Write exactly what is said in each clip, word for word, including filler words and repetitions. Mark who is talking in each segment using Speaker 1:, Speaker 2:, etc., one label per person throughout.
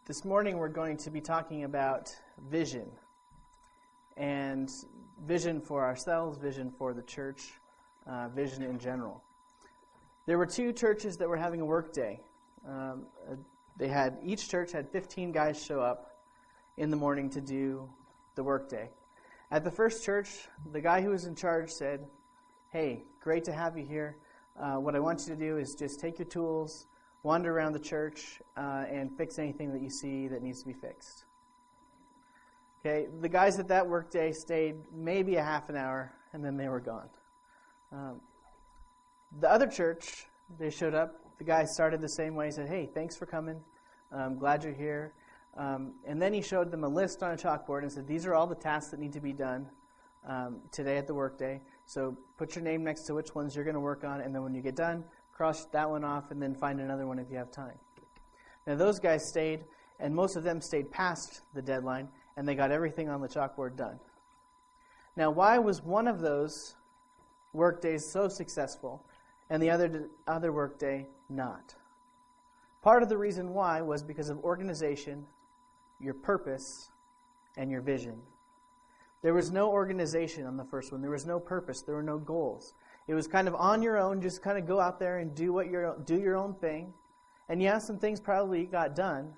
Speaker 1: This morning we're going to be talking about vision, and vision for ourselves, vision for the church, uh, vision in general. There were two churches that were having a work day. Um, they had each church had fifteen guys show up in the morning to do the work day. At the first church, the guy who was in charge said, "Hey, great to have you here. Uh, what I want you to do is just take your tools, wander around the church, uh, and fix anything that you see that needs to be fixed." Okay, the guys at that work day stayed maybe a half an hour, and then they were gone. Um, the other church, they showed up. The guy started the same way. He said, "Hey, thanks for coming. I'm glad you're here." Um, and then he showed them a list on a chalkboard and said, "These are all the tasks that need to be done um, today at the work day. So put your name next to which ones you're going to work on, and then when you get done, cross that one off, and then find another one if you have time." Now, those guys stayed, and most of them stayed past the deadline, and they got everything on the chalkboard done. Now, why was one of those work days so successful, and the other other work day not? Part of the reason why was because of organization, your purpose, and your vision. There was no organization on the first one. There was no purpose. There were no goals. It was kind of on your own, just kind of go out there and do what your do your own thing. And yeah, some things probably got done.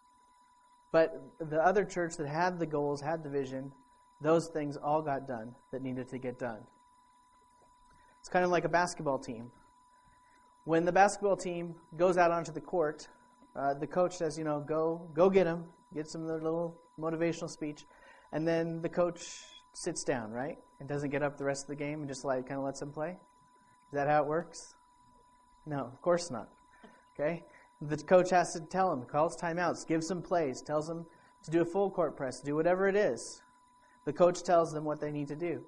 Speaker 1: But the other church that had the goals, had the vision, those things all got done that needed to get done. It's kind of like a basketball team. When the basketball team goes out onto the court, uh, the coach says, you know, go go get them, get some little motivational speech. And then the coach sits down, right? And doesn't get up the rest of the game and just like kind of lets them play? Is that how it works? No, of course not. Okay? The coach has to tell them, calls timeouts, gives them plays, tells them to do a full court press, do whatever it is. The coach tells them what they need to do.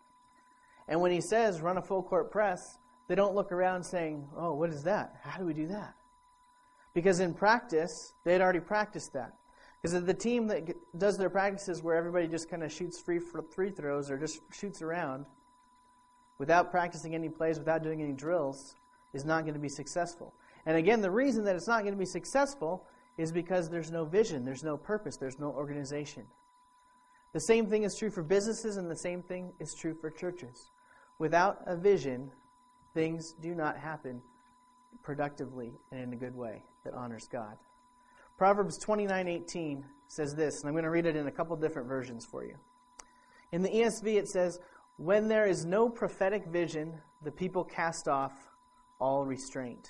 Speaker 1: And when he says run a full court press, they don't look around saying, "Oh, what is that? How do we do that?" Because in practice, they had already practiced that. Because the team that does their practices where everybody just kind of shoots free free throws or just shoots around without practicing any plays, without doing any drills, is not going to be successful. And again, the reason that it's not going to be successful is because there's no vision, there's no purpose, there's no organization. The same thing is true for businesses, and the same thing is true for churches. Without a vision, things do not happen productively and in a good way that honors God. Proverbs twenty-nine eighteen says this, and I'm going to read it in a couple different versions for you. In the E S V it says, "When there is no prophetic vision, the people cast off all restraint."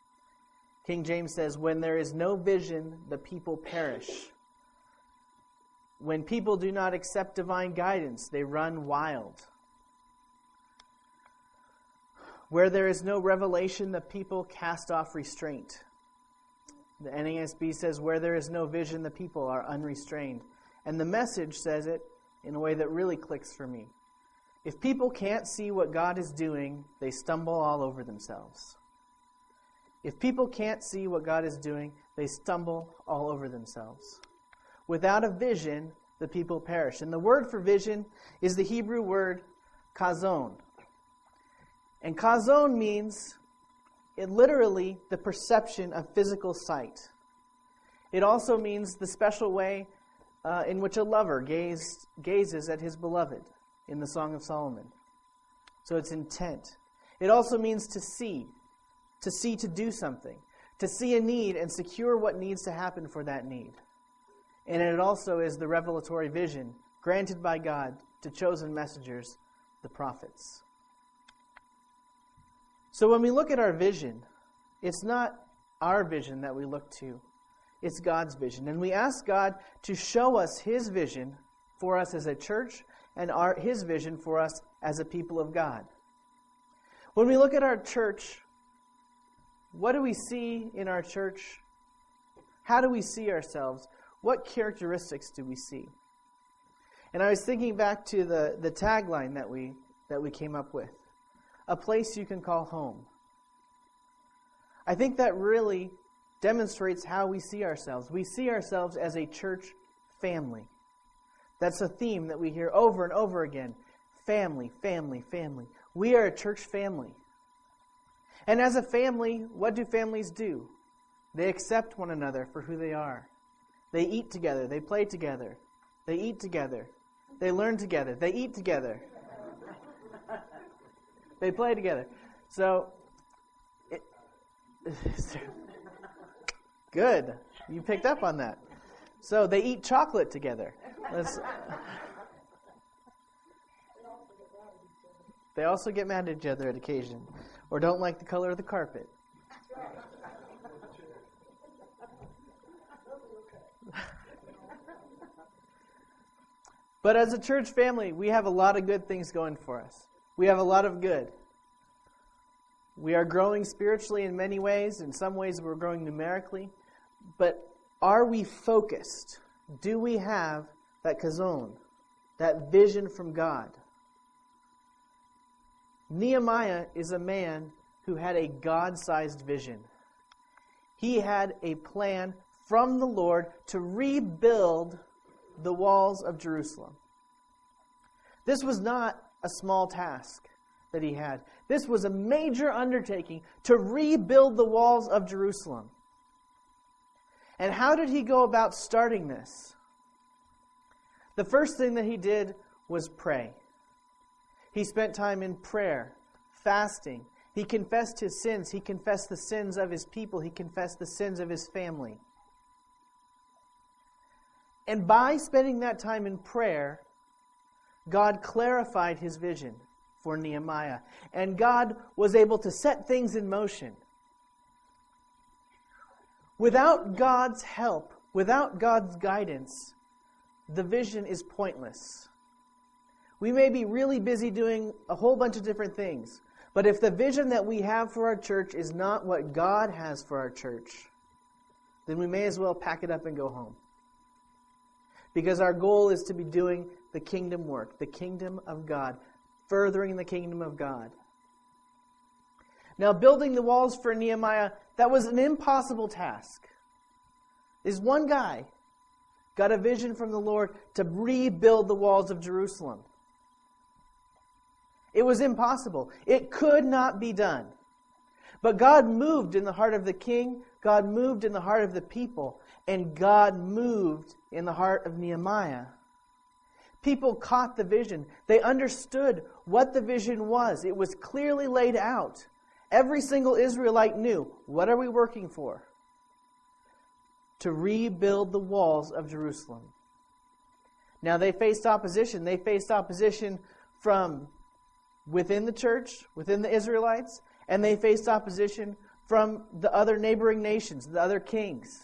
Speaker 1: King James says, "When there is no vision, the people perish. When people do not accept divine guidance, they run wild. Where there is no revelation, the people cast off restraint." The N A S B says, "Where there is no vision, the people are unrestrained." And the Message says it in a way that really clicks for me. If people can't see what God is doing, they stumble all over themselves. If people can't see what God is doing, they stumble all over themselves. Without a vision, the people perish. And the word for vision is the Hebrew word chazon. And chazon means it literally the perception of physical sight. It also means the special way uh, in which a lover gaze, gazes at his beloved in the Song of Solomon. So it's intent. It also means to see, to see to do something, to see a need and secure what needs to happen for that need. And it also is the revelatory vision granted by God to chosen messengers, the prophets. So when we look at our vision, it's not our vision that we look to. It's God's vision. And we ask God to show us His vision for us as a church and our, His vision for us as a people of God. When we look at our church, what do we see in our church? How do we see ourselves? What characteristics do we see? And I was thinking back to the, the tagline that we that we came up with. A place you can call home. I think that really demonstrates how we see ourselves. We see ourselves as a church family. That's a theme that we hear over and over again. Family, family, family. We are a church family. And as a family, what do families do? They accept one another for who they are. They eat together. They play together. They eat together. They learn together. They eat together. They play together. So, it, good. You picked up on that. So they eat chocolate together. Let's, they also get mad at each other at occasion, or don't like the color of the carpet. But as a church family, we have a lot of good things going for us. We have a lot of good. We are growing spiritually in many ways. In some ways, we're growing numerically. But are we focused? Do we have that chazon, that vision from God? Nehemiah is a man who had a God-sized vision. He had a plan from the Lord to rebuild the walls of Jerusalem. This was not a small task that he had. This was a major undertaking to rebuild the walls of Jerusalem. And how did he go about starting this? The first thing that he did was pray. He spent time in prayer, fasting. He confessed his sins. He confessed the sins of his people. He confessed the sins of his family. And by spending that time in prayer, God clarified his vision for Nehemiah. And God was able to set things in motion. Without God's help, without God's guidance, the vision is pointless. We may be really busy doing a whole bunch of different things, but if the vision that we have for our church is not what God has for our church, then we may as well pack it up and go home. Because our goal is to be doing the kingdom work, the kingdom of God, furthering the kingdom of God. Now, building the walls for Nehemiah, that was an impossible task. This one guy got a vision from the Lord to rebuild the walls of Jerusalem. It was impossible. It could not be done. But God moved in the heart of the king, God moved in the heart of the people, and God moved in the heart of Nehemiah. People caught the vision. They understood what the vision was. It was clearly laid out. Every single Israelite knew, what are we working for? To rebuild the walls of Jerusalem. Now they faced opposition. They faced opposition from within the church, within the Israelites, and they faced opposition from the other neighboring nations, the other kings.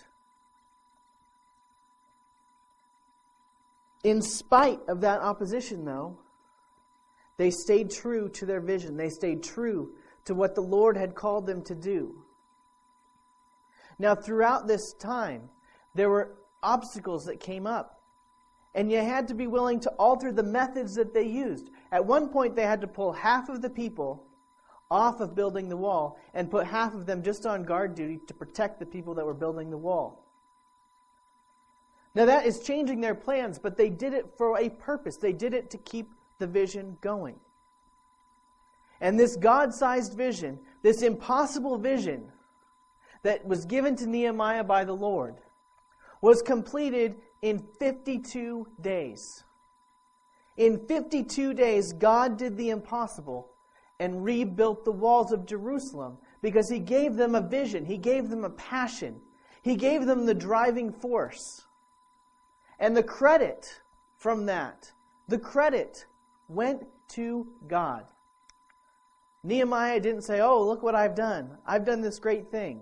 Speaker 1: In spite of that opposition, though, they stayed true to their vision. They stayed true to what the Lord had called them to do. Now, throughout this time, there were obstacles that came up. And you had to be willing to alter the methods that they used. At one point, they had to pull half of the people off of building the wall and put half of them just on guard duty to protect the people that were building the wall. Now, that is changing their plans, but they did it for a purpose. They did it to keep the vision going. And this God-sized vision, this impossible vision that was given to Nehemiah by the Lord, was completed in fifty-two days. In fifty-two days, God did the impossible and rebuilt the walls of Jerusalem because He gave them a vision. He gave them a passion. He gave them the driving force. And the credit from that, the credit went to God. Nehemiah didn't say, oh, look what I've done. I've done this great thing.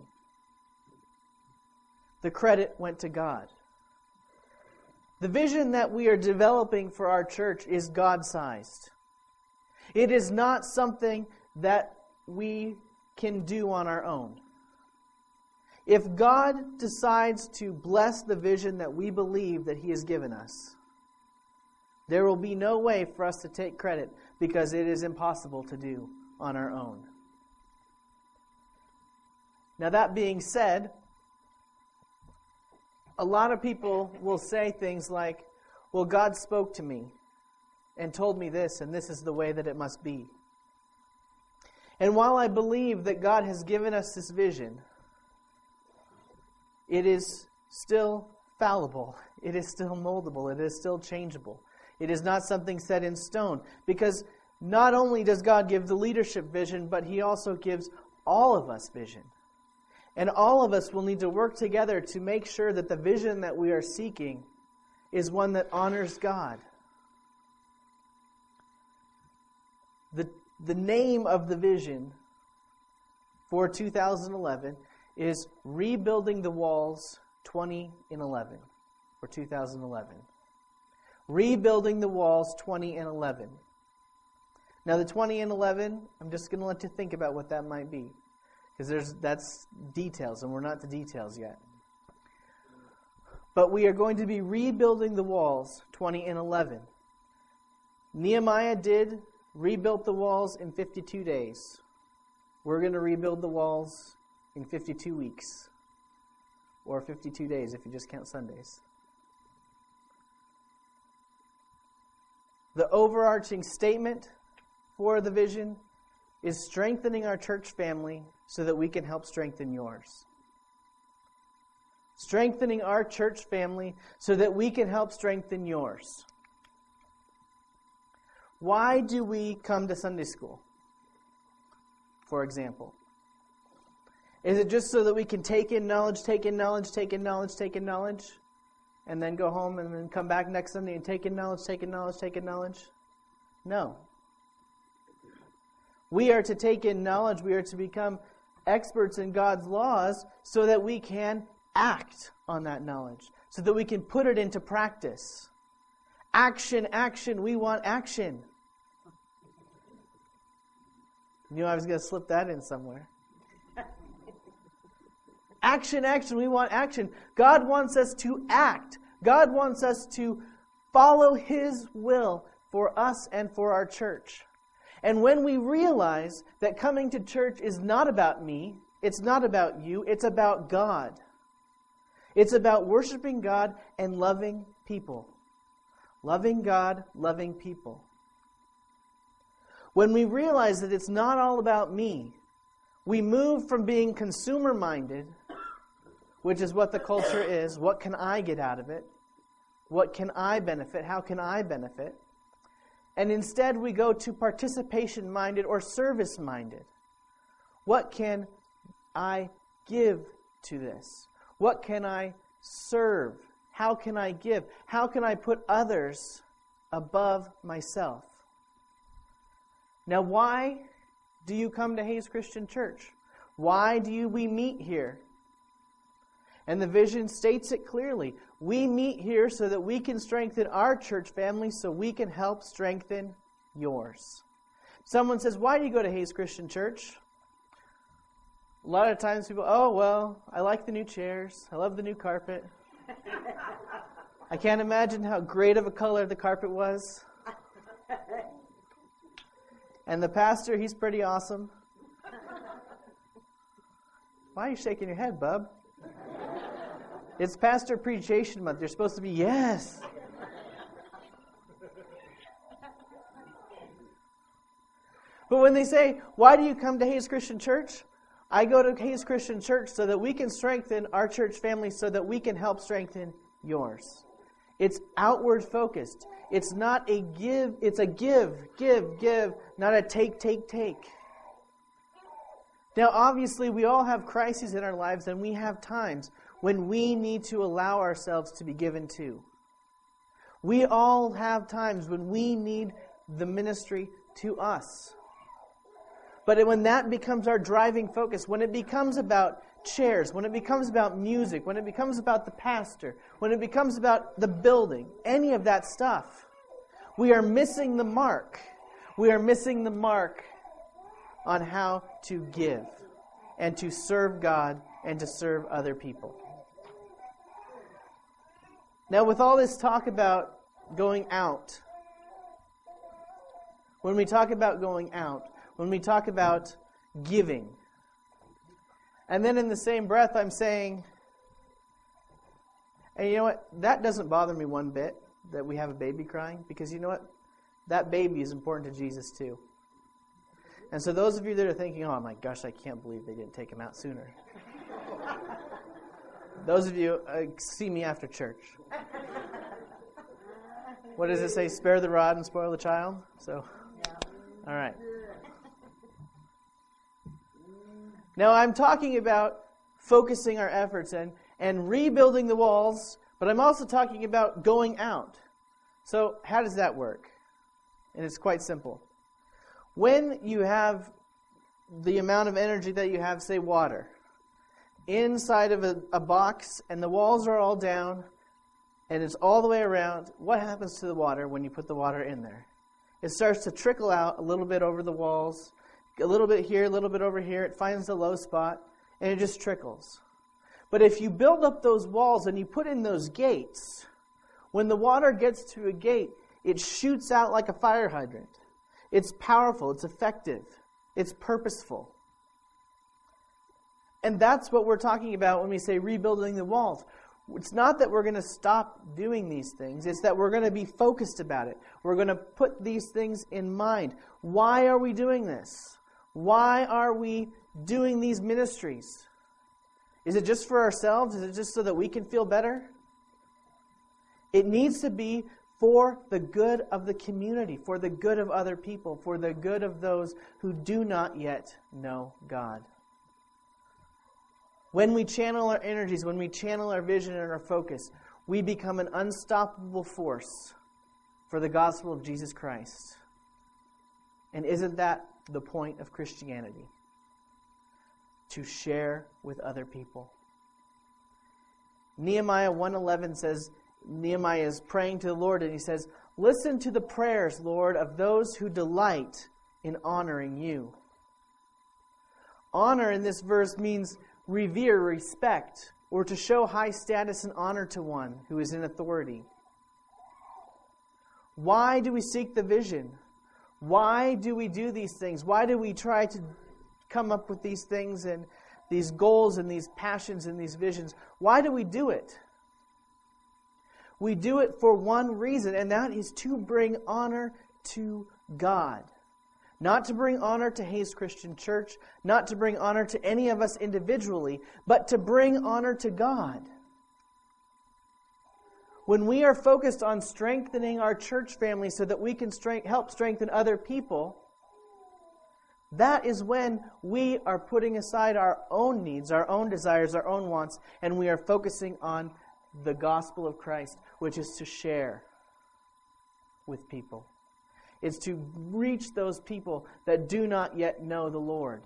Speaker 1: The credit went to God. The vision that we are developing for our church is God-sized. It is not something that we can do on our own. If God decides to bless the vision that we believe that He has given us, there will be no way for us to take credit because it is impossible to do on our own. Now, that being said, a lot of people will say things like, well, God spoke to me and told me this, and this is the way that it must be. And while I believe that God has given us this vision, it is still fallible. It is still moldable. It is still changeable. It is not something set in stone. Because not only does God give the leadership vision, but He also gives all of us vision. And all of us will need to work together to make sure that the vision that we are seeking is one that honors God. The, the name of the vision for two thousand eleven is Rebuilding the Walls twenty in eleven. For two thousand eleven. Rebuilding the Walls twenty and eleven. Now the twenty and eleven, I'm just going to let you think about what that might be. Because there's that's details, and we're not to details yet. But we are going to be rebuilding the walls twenty and eleven. Nehemiah did rebuild the walls in fifty-two days. We're going to rebuild the walls in fifty-two weeks. Or fifty-two days if you just count Sundays. The overarching statement for the vision is strengthening our church family so that we can help strengthen yours. Strengthening our church family so that we can help strengthen yours. Why do we come to Sunday school, for example? Is it just so that we can take in knowledge, take in knowledge, take in knowledge, take in knowledge, and then go home and then come back next Sunday and take in knowledge, take in knowledge, take in knowledge? No. We are to take in knowledge. We are to become experts in God's laws so that we can act on that knowledge, so that we can put it into practice. Action, action. We want action. You knew I was going to slip that in somewhere. Action, action. We want action. God wants us to act. God wants us to follow His will for us and for our church. And when we realize that coming to church is not about me, it's not about you, it's about God. It's about worshiping God and loving people. Loving God, loving people. When we realize that it's not all about me, we move from being consumer-minded, which is what the culture is. What can I get out of it? What can I benefit? How can I benefit? And instead we go to participation-minded or service-minded. What can I give to this? What can I serve? How can I give? How can I put others above myself? Now, why do you come to Hayes Christian Church? Why do you, we meet here? And the vision states it clearly. We meet here so that we can strengthen our church family so we can help strengthen yours. Someone says, why do you go to Hayes Christian Church? A lot of times people, oh, well, I like the new chairs. I love the new carpet. I can't imagine how great of a color the carpet was. And the pastor, he's pretty awesome. Why are you shaking your head, bub? It's Pastor Appreciation Month. You're supposed to be, yes. But when they say, why do you come to Hayes Christian Church? I go to Hayes Christian Church so that we can strengthen our church family so that we can help strengthen yours. It's outward focused. It's not a give, it's a give, give, give, not a take, take, take. Now, obviously, we all have crises in our lives, and we have times when we need to allow ourselves to be given to. We all have times when we need the ministry to us. But when that becomes our driving focus, when it becomes about chairs, when it becomes about music, when it becomes about the pastor, when it becomes about the building, any of that stuff, we are missing the mark. We are missing the mark on how to give and to serve God and to serve other people. Now, with all this talk about going out, when we talk about going out, when we talk about giving, and then in the same breath I'm saying, and you know what, that doesn't bother me one bit, that we have a baby crying, because you know what, that baby is important to Jesus too. And so those of you that are thinking, oh my gosh, I can't believe they didn't take him out sooner. Those of you uh, see me after church. What does it say? Spare the rod and spoil the child? So, all right. Now, I'm talking about focusing our efforts and, and rebuilding the walls, but I'm also talking about going out. So, how does that work? And it's quite simple. When you have the amount of energy that you have, say water, inside of a, a box, and the walls are all down, and it's all the way around, what happens to the water when you put the water in there? It starts to trickle out a little bit over the walls, a little bit here, a little bit over here. It finds the low spot, and it just trickles. But if you build up those walls and you put in those gates, when the water gets to a gate, it shoots out like a fire hydrant. It's powerful, it's effective, it's purposeful. And that's what we're talking about when we say rebuilding the walls. It's not that we're going to stop doing these things. It's that we're going to be focused about it. We're going to put these things in mind. Why are we doing this? Why are we doing these ministries? Is it just for ourselves? Is it just so that we can feel better? It needs to be for the good of the community, for the good of other people, for the good of those who do not yet know God. When we channel our energies, when we channel our vision and our focus, we become an unstoppable force for the gospel of Jesus Christ. And isn't that the point of Christianity? To share with other people. Nehemiah one eleven says, Nehemiah is praying to the Lord and he says, "Listen to the prayers, Lord, of those who delight in honoring you." Honor in this verse means revere, respect, or to show high status and honor to one who is in authority. Why do we seek the vision? Why do we do these things? Why do we try to come up with these things and these goals and these passions and these visions? Why do we do it? We do it for one reason, and that is to bring honor to God. Not to bring honor to Hayes Christian Church, not to bring honor to any of us individually, but to bring honor to God. When we are focused on strengthening our church family so that we can strength, help strengthen other people, that is when we are putting aside our own needs, our own desires, our own wants, and we are focusing on the gospel of Christ, which is to share with people. It's to reach those people that do not yet know the Lord.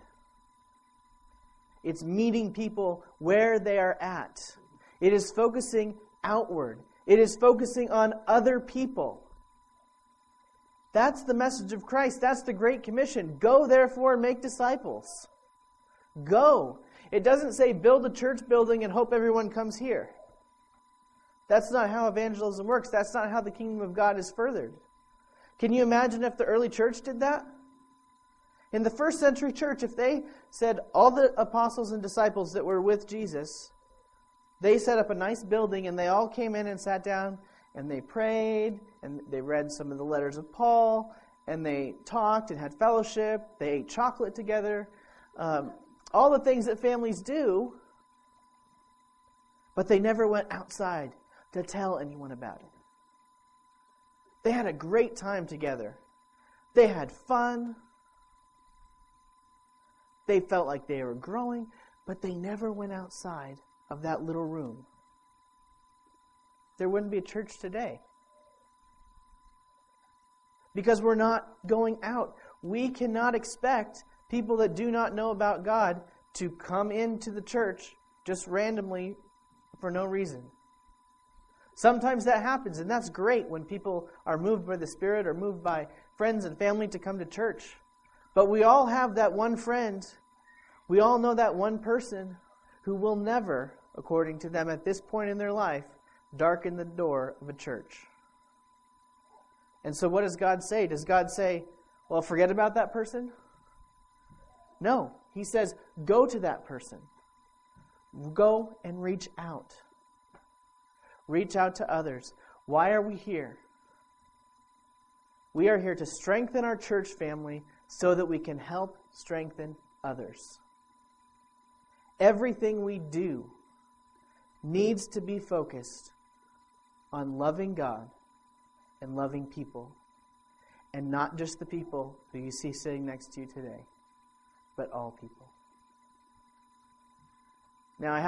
Speaker 1: It's meeting people where they are at. It is focusing outward. It is focusing on other people. That's the message of Christ. That's the Great Commission. Go, therefore, and make disciples. Go. It doesn't say build a church building and hope everyone comes here. That's not how evangelism works. That's not how the kingdom of God is furthered. Can you imagine if the early church did that? In the first century church, if they said all the apostles and disciples that were with Jesus, they set up a nice building and they all came in and sat down and they prayed and they read some of the letters of Paul and they talked and had fellowship. They ate chocolate together. Um, all the things that families do, but they never went outside to tell anyone about it. They had a great time together. They had fun. They felt like they were growing, but they never went outside of that little room. There wouldn't be a church today. Because we're not going out. We cannot expect people that do not know about God to come into the church just randomly for no reason. Sometimes that happens, and that's great when people are moved by the Spirit or moved by friends and family to come to church. But we all have that one friend, we all know that one person who will never, according to them at this point in their life, darken the door of a church. And so what does God say? Does God say, well, forget about that person? No. He says, go to that person. Go and reach out. Reach out to others. Why are we here? We are here to strengthen our church family so that we can help strengthen others. Everything we do, needs to be focused on loving God and loving people, and not just the people who you see sitting next to you today, but all people. Now, I have